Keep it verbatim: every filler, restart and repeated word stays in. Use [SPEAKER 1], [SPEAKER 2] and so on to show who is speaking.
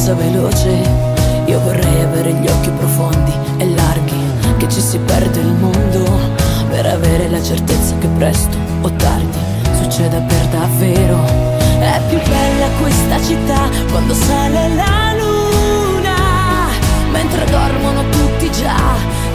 [SPEAKER 1] cosa veloce. Io vorrei avere gli occhi profondi e larghi, che ci si perde il mondo, per avere la certezza che presto o tardi succeda per davvero. È più bella questa città quando sale la luna, mentre dormono tutti già